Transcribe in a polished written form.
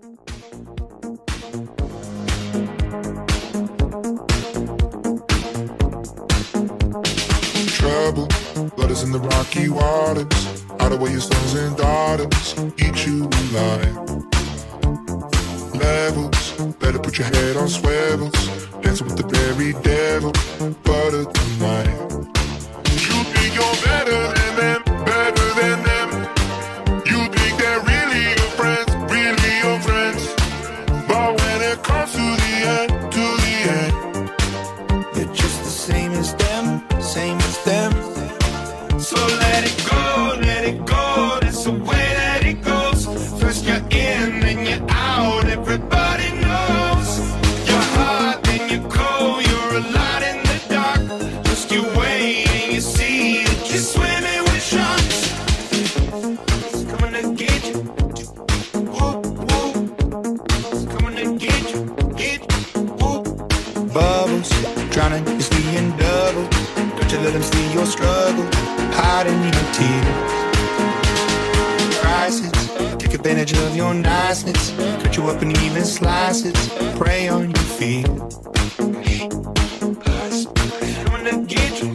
Trouble, blood is in the rocky waters. Hide away your sons and daughters, eat you alive. Levels, better put your head on swivels. Dancing with the very devil, butter tonight. You think you're better than them, better than them. You think they're really your friends, really your friends. But when it comes to the end, you're just the same as them, same as them. So let it go, that's the way that it goes. First you're in, then you're out, everybody knows. You're hot, then you're cold, you're a light in the dark. Just you wait and you see that you're swimming with sharks. It's coming to get you, whoop, whoop. It's coming to get you, whoop. Bubbles, drowning is being double. Don't you let them see your struggle, hiding in your tears. Crisis, take advantage of your niceness. Cut you up and even slice it. Prey on your feet. Coming to get you.